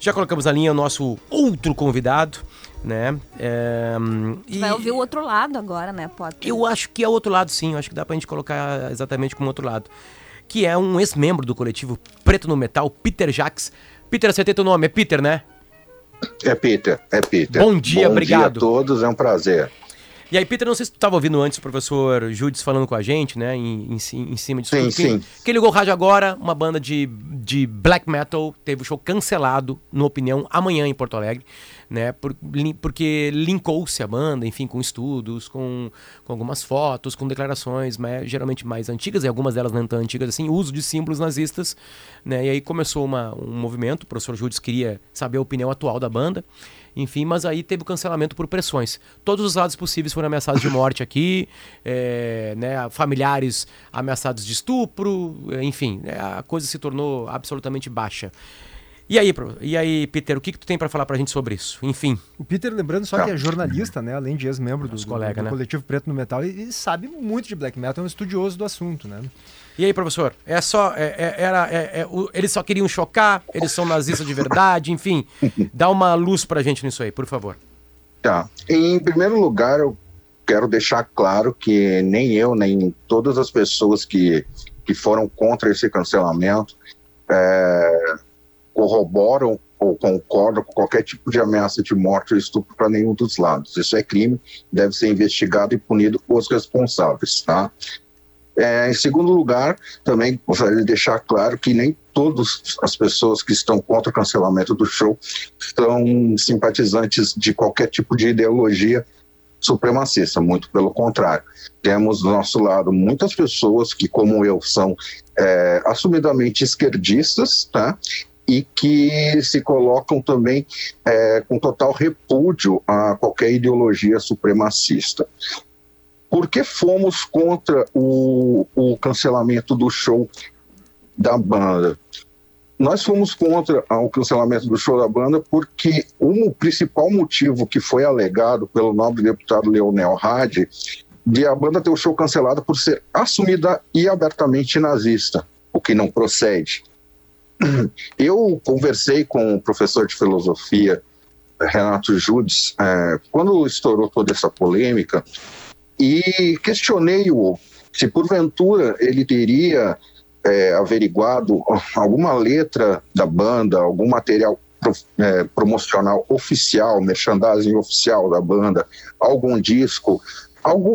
Já colocamos na linha o nosso outro convidado, né? Vai ouvir o outro lado agora, né, Potter? Eu acho que é o outro lado, sim. Eu acho que dá pra gente colocar exatamente como outro lado. Que é um ex-membro do coletivo Preto no Metal, Peter Jacques. Peter, acertei teu nome, é Peter, né? É Peter. Bom dia, obrigado. Bom dia a todos, é um prazer. E aí, Peter, não sei se tu estava ouvindo antes o professor Judes falando com a gente, né, em cima disso. Sim. Quem ligou o rádio agora, uma banda de black metal, teve o show cancelado, no Opinião, amanhã em Porto Alegre, né, porque linkou-se a banda, enfim, com estudos, com algumas fotos, com declarações, geralmente mais antigas, e algumas delas não tão antigas assim, uso de símbolos nazistas, né, e aí começou um movimento, o professor Judes queria saber a opinião atual da banda, enfim, mas aí teve o cancelamento por pressões. Todos os lados possíveis foram ameaçados de morte aqui, né, familiares ameaçados de estupro, enfim, a coisa se tornou absolutamente baixa. E aí, Peter, o que tu tem para falar pra gente sobre isso? Enfim. O Peter, lembrando só que é jornalista, né, além de ex-membro do coletivo Preto no Metal, e sabe muito de black metal, é um estudioso do assunto, né? E aí, professor, eles só queriam chocar, eles são nazistas de verdade, enfim, dá uma luz pra gente nisso aí, por favor. Tá. Em primeiro lugar, eu quero deixar claro que nem eu, nem todas as pessoas que foram contra esse cancelamento corroboram ou concordam com qualquer tipo de ameaça de morte ou estupro para nenhum dos lados. Isso é crime, deve ser investigado e punido os responsáveis, tá? Em segundo lugar, também gostaria de deixar claro que nem todas as pessoas que estão contra o cancelamento do show são simpatizantes de qualquer tipo de ideologia supremacista, muito pelo contrário. Temos do nosso lado muitas pessoas que, como eu, são assumidamente esquerdistas, tá? E que se colocam também com total repúdio a qualquer ideologia supremacista. Por que fomos contra o cancelamento do show da banda? Nós fomos contra o cancelamento do show da banda porque o principal motivo que foi alegado pelo nobre deputado Leonel Hadi de a banda ter o show cancelado por ser assumida e abertamente nazista, o que não procede. Eu conversei com o professor de filosofia Renato Judes quando estourou toda essa polêmica, e questionei-o se porventura ele teria averiguado alguma letra da banda, algum material promocional oficial, merchandising oficial da banda, algum disco, algum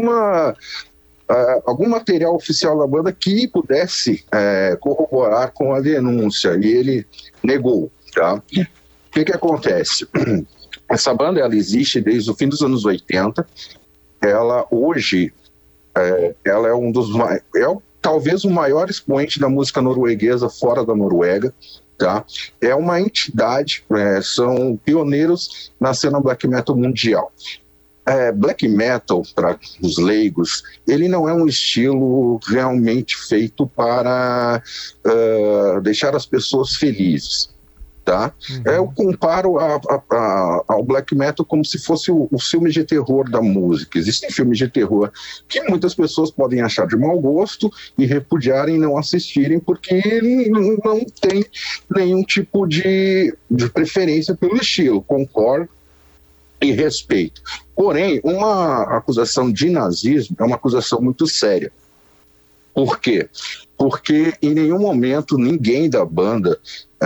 material oficial da banda que pudesse corroborar com a denúncia, e ele negou, tá? O que acontece? Essa banda ela existe desde o fim dos anos 80. Ela hoje ela é talvez o maior expoente da música norueguesa fora da Noruega, tá? É uma entidade, são pioneiros na cena black metal mundial. Black metal, para os leigos, ele não é um estilo realmente feito para deixar as pessoas felizes. Tá? Eu comparo ao black metal como se fosse o filme de terror da música. Existem filmes de terror que muitas pessoas podem achar de mau gosto e repudiarem, não assistirem, porque não tem nenhum tipo de preferência pelo estilo. Concordo e respeito. Porém, uma acusação de nazismo é uma acusação muito séria. Por quê? Porque em nenhum momento ninguém da banda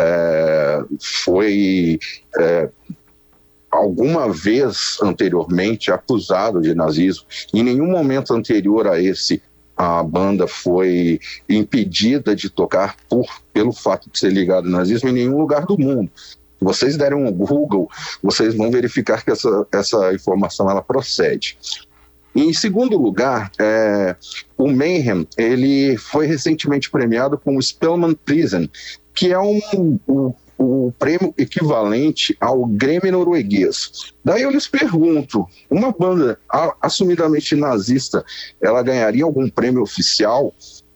foi alguma vez anteriormente acusado de nazismo. Em nenhum momento anterior a esse, a banda foi impedida de tocar pelo fato de ser ligada ao nazismo em nenhum lugar do mundo. Se vocês derem um Google, vocês vão verificar que essa informação ela procede. Em segundo lugar, o Mayhem ele foi recentemente premiado com o Spellman Prison, que é o prêmio equivalente ao Grêmio norueguês. Daí eu lhes pergunto, uma banda assumidamente nazista, ela ganharia algum prêmio oficial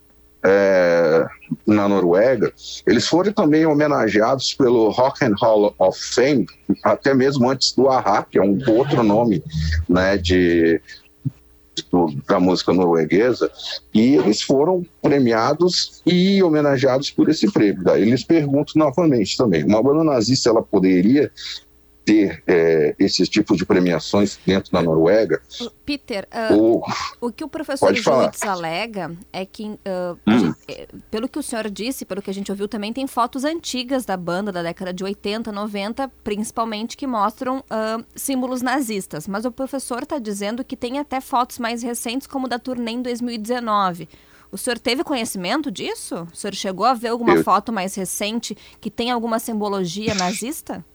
na Noruega? Eles foram também homenageados pelo Rock and Roll of Fame, até mesmo antes do A.H.A., que é um outro nome, né, da música norueguesa, e eles foram premiados e homenageados por esse prêmio. Daí eles perguntam novamente também, uma banda nazista, ela poderia ter esses tipos de premiações dentro da Noruega? Peter, o que o professor Juitz alega é que, pelo que o senhor disse, pelo que a gente ouviu também, tem fotos antigas da banda da década de 80, 90, principalmente, que mostram símbolos nazistas. Mas o professor está dizendo que tem até fotos mais recentes, como da turnê em 2019. O senhor teve conhecimento disso? O senhor chegou a ver alguma foto mais recente que tem alguma simbologia nazista?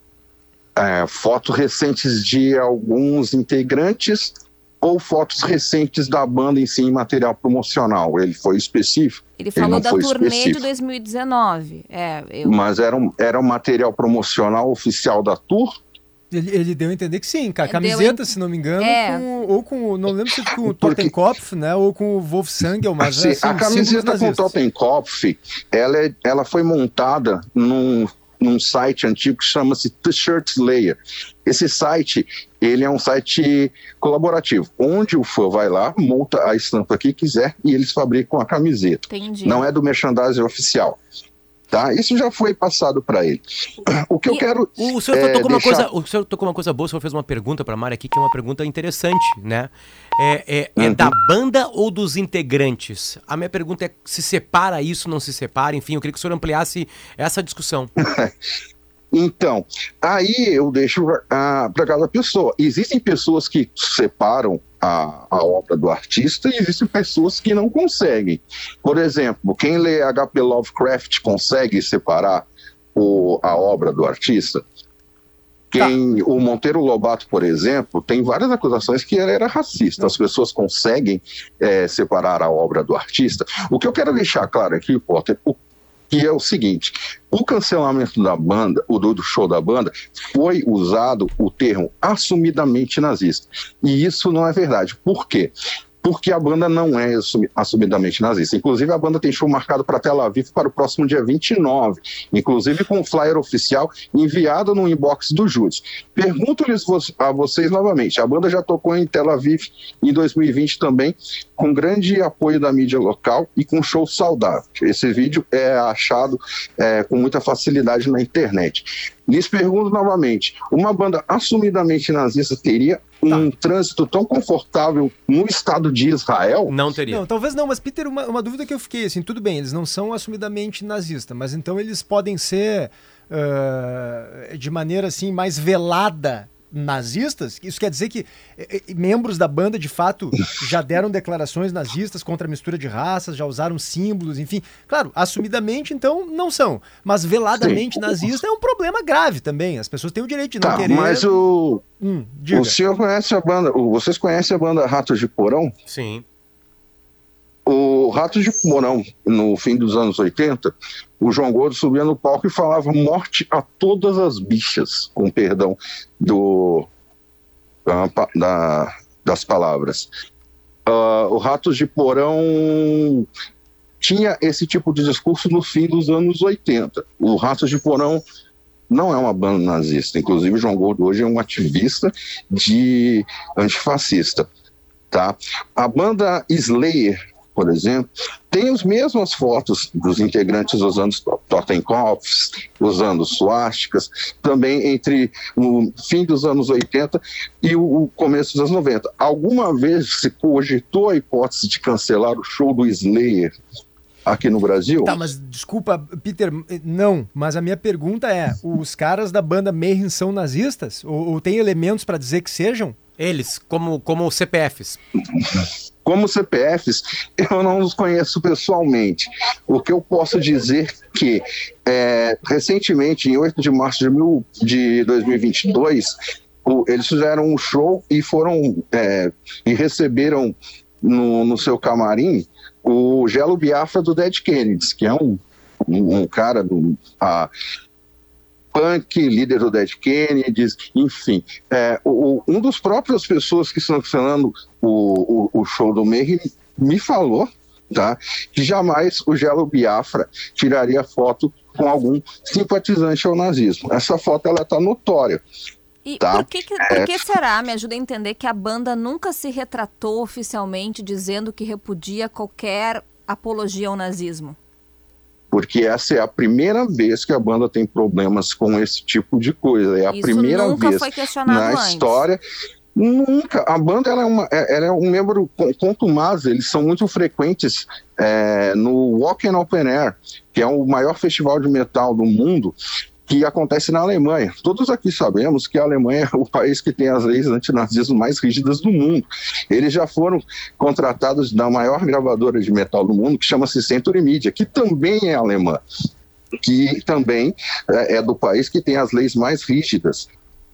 Fotos recentes de alguns integrantes ou fotos recentes da banda em si, em material promocional? Ele foi específico? Ele falou da turnê de 2019. Mas era um material promocional oficial da tour? Ele deu a entender que sim, com a camiseta, se não me engano, não lembro se com o Totenkopf, né, ou com o Wolfsangel, mas sim, a camiseta com o Totenkopf, ela foi montada num site antigo que chama-se T-Shirt Slayer. Esse site, ele é um site colaborativo, onde o fã vai lá, monta a estampa que quiser e eles fabricam a camiseta. Entendi. Não é do merchandising oficial. Tá? Isso já foi passado para ele. O que eu quero o senhor tocou uma coisa, o senhor tocou uma coisa boa, o senhor fez uma pergunta para a Mari aqui, que é uma pergunta interessante, né? É da banda ou dos integrantes? A minha pergunta é se separa isso, não se separa, enfim, eu queria que o senhor ampliasse essa discussão. Então, aí eu deixo para cada pessoa. Existem pessoas que separam a obra do artista e existem pessoas que não conseguem. Por exemplo, quem lê H.P. Lovecraft consegue separar a obra do artista? O Monteiro Lobato, por exemplo, tem várias acusações que ele era racista. As pessoas conseguem separar a obra do artista. O que eu quero deixar claro aqui, Potter, que é o seguinte: o cancelamento da banda, do show da banda, foi usado o termo assumidamente nazista. E isso não é verdade. Por quê? Porque a banda não é assumidamente nazista. Inclusive, a banda tem show marcado para Tel Aviv para o próximo dia 29, inclusive com o flyer oficial enviado no inbox do Júdice. Pergunto-lhes a vocês novamente, a banda já tocou em Tel Aviv em 2020 também, com grande apoio da mídia local e com show saudável. Esse vídeo é achado com muita facilidade na internet. Lhes pergunto novamente, uma banda assumidamente nazista teria um trânsito tão confortável no Estado de Israel? Não teria. Não, talvez não, mas Peter, uma dúvida que eu fiquei, assim, tudo bem, eles não são assumidamente nazistas, mas então eles podem ser de maneira assim mais velada nazistas? Isso quer dizer que membros da banda de fato já deram declarações nazistas contra a mistura de raças, já usaram símbolos, enfim. Claro, assumidamente então não são, mas veladamente nazista é um problema grave também. As pessoas têm o direito de não querer. Mas o senhor conhece a banda, vocês conhecem a banda Ratos de Porão? Sim. O Ratos de Porão, no fim dos anos 80, o João Gordo subia no palco e falava morte a todas as bichas, com perdão das palavras. O Ratos de Porão tinha esse tipo de discurso no fim dos anos 80. O Ratos de Porão não é uma banda nazista. Inclusive, o João Gordo hoje é um ativista antifascista. Tá? A banda Slayer, por exemplo, tem as mesmas fotos dos integrantes usando Totenkopfs, usando suásticas, também entre o fim dos anos 80 e o começo dos anos 90. Alguma vez se cogitou a hipótese de cancelar o show do Slayer aqui no Brasil? Tá, mas desculpa, Peter, não, mas a minha pergunta é, os caras da banda Mayhem são nazistas? Ou tem elementos para dizer que sejam? Eles, como CPFs. Como CPFs, eu não os conheço pessoalmente. O que eu posso dizer que, recentemente, em 8 de março de 2022, eles fizeram um show e e receberam no seu camarim o Gelo Biafra do Dead Kennedys, que é um cara punk, líder do Dead Kennedys, enfim. Um dos próprios pessoas que estão funcionando o show do Mayhem me falou, tá, que jamais o Gelo Biafra tiraria foto com algum simpatizante ao nazismo. Essa foto ela está notória. E tá? por que será, me ajuda a entender, que a banda nunca se retratou oficialmente dizendo que repudia qualquer apologia ao nazismo? Porque essa é a primeira vez que a banda tem problemas com esse tipo de coisa. É a primeira vez foi questionado na antes. História. Nunca. A banda ela é um membro contumaz, eles são muito frequentes no Wacken Open Air, que é o maior festival de metal do mundo, que acontece na Alemanha. Todos aqui sabemos que a Alemanha é o país que tem as leis antinazismo mais rígidas do mundo. Eles já foram contratados da maior gravadora de metal do mundo, que chama-se Century Media, que também é alemã, que também é do país que tem as leis mais rígidas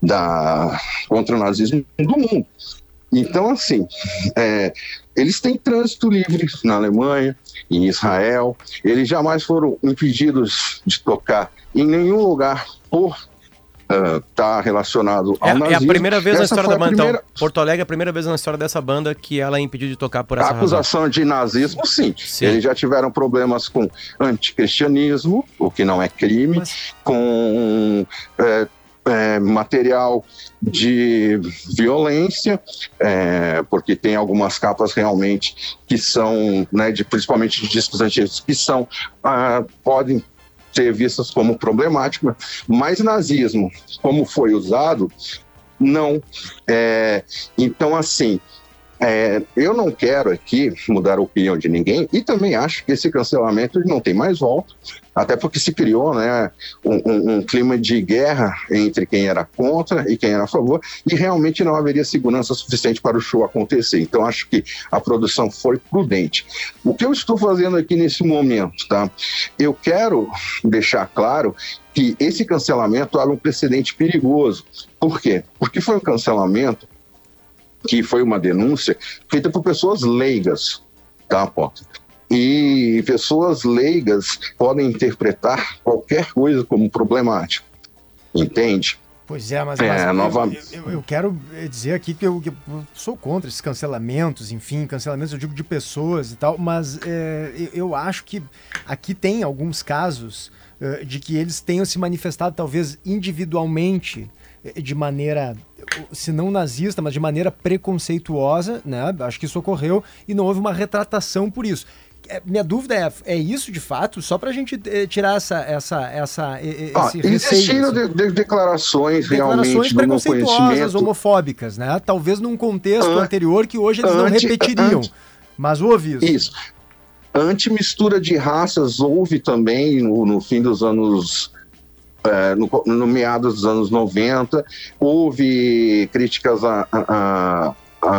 contra o nazismo do mundo. Então, assim, eles têm trânsito livre na Alemanha, em Israel, eles jamais foram impedidos de tocar em nenhum lugar por estar relacionado ao nazismo. É a primeira vez na história da banda, então. Porto Alegre é a primeira vez na história dessa banda que ela é impedida de tocar por essa acusação razão. De nazismo, sim. Eles já tiveram problemas com anticristianismo, o que não é crime, com material de violência, porque tem algumas capas realmente que são, principalmente de discos antigos, que podem ser vistas como problemáticas, mas nazismo, como foi usado, não. Então, assim, eu não quero aqui mudar a opinião de ninguém, e também acho que esse cancelamento não tem mais volta, até porque se criou um clima de guerra entre quem era contra e quem era a favor, e realmente não haveria segurança suficiente para o show acontecer. Então acho que a produção foi prudente. O que eu estou fazendo aqui nesse momento, tá? Eu quero deixar claro que esse cancelamento abre um precedente perigoso. Por quê? Porque foi um cancelamento que foi uma denúncia feita por pessoas leigas, tá, Potter? E pessoas leigas podem interpretar qualquer coisa como problemático, entende? Pois é, mas eu quero dizer aqui que eu sou contra esses cancelamentos, enfim, cancelamentos eu digo de pessoas e tal, mas eu acho que aqui tem alguns casos de que eles tenham se manifestado talvez individualmente de maneira, se não nazista, mas de maneira preconceituosa, né? Acho que isso ocorreu e não houve uma retratação por isso. Minha dúvida é isso de fato? Só para a gente tirar esse receio. Existiram declarações realmente preconceituosas, homofóbicas, né? Talvez num contexto anterior que hoje eles não repetiriam. Mas houve isso. Isso. Anti-mistura de raças houve também no fim dos anos... No meados dos anos 90, houve críticas à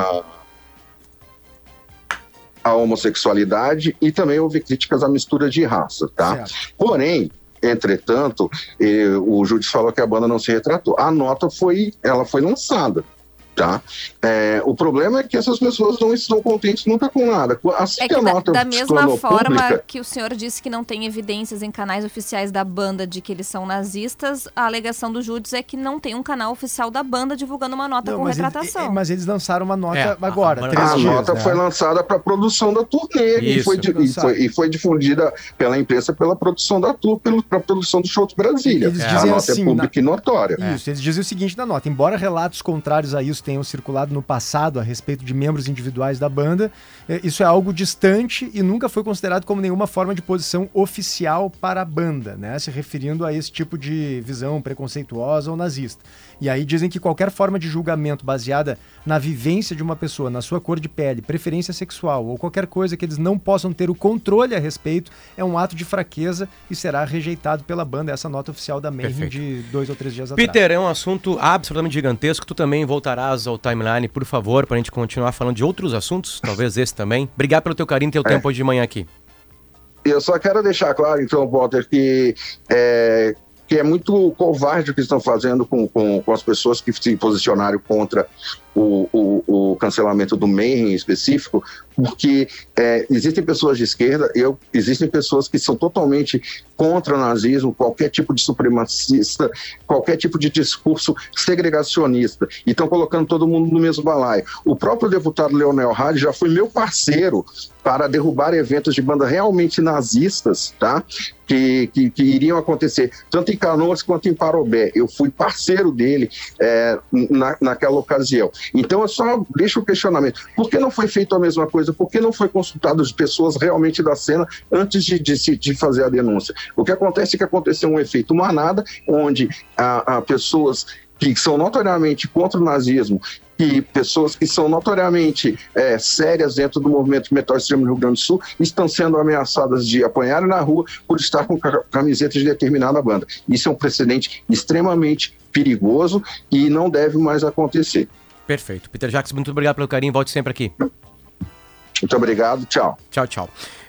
homossexualidade e também houve críticas à mistura de raça, tá? Certo. Porém, entretanto, o Júdice falou que a banda não se retratou. A nota foi lançada, tá? O problema é que essas pessoas não estão contentes nunca com nada. Assim que a nota da mesma forma pública, que o senhor disse que não tem evidências em canais oficiais da banda de que eles são nazistas, a alegação do Júdice é que não tem um canal oficial da banda divulgando uma nota com retratação. Mas eles lançaram uma nota agora, 3 dias. A nota foi lançada para a produção da turnê e foi difundida pela imprensa pela produção da tour, para a produção do show de Brasília. Eles dizem a nota é pública e notória. Isso, eles dizem o seguinte na nota: embora relatos contrários a isso tenham circulado no passado a respeito de membros individuais da banda, isso é algo distante e nunca foi considerado como nenhuma forma de posição oficial para a banda, né? Se referindo a esse tipo de visão preconceituosa ou nazista. E aí dizem que qualquer forma de julgamento baseada na vivência de uma pessoa, na sua cor de pele, preferência sexual ou qualquer coisa que eles não possam ter o controle a respeito é um ato de fraqueza e será rejeitado pela banda. Essa nota oficial da Mayhem de 2 ou 3 dias atrás. Peter, é um assunto absolutamente gigantesco. Tu também voltarás ao timeline, por favor, para a gente continuar falando de outros assuntos, talvez esse também. Obrigado pelo teu carinho e teu tempo hoje de manhã aqui. Eu só quero deixar claro, então, Walter, que é muito covarde o que estão fazendo com as pessoas que se posicionaram contra o cancelamento do Mayhem em específico, porque existem pessoas de esquerda, existem pessoas que são totalmente contra o nazismo, qualquer tipo de supremacista, qualquer tipo de discurso segregacionista, e estão colocando todo mundo no mesmo balaio. O próprio deputado Leonel Hadi já foi meu parceiro para derrubar eventos de banda realmente nazistas, tá? Que iriam acontecer tanto em Canoas quanto em Parobé. Eu fui parceiro dele naquela ocasião. Então eu só deixo o questionamento: por que não foi feito a mesma coisa? Por que não foi consultado as pessoas realmente da cena antes de fazer a denúncia? O que acontece é que aconteceu um efeito manada, onde há pessoas que são notoriamente contra o nazismo e pessoas que são notoriamente sérias dentro do movimento metal extremo no Rio Grande do Sul estão sendo ameaçadas de apanhar na rua por estar com camiseta de determinada banda. Isso é um precedente extremamente perigoso e não deve mais acontecer. Perfeito. Peter Jacques, muito obrigado pelo carinho. Volte sempre aqui. Muito obrigado. Tchau. Tchau, tchau.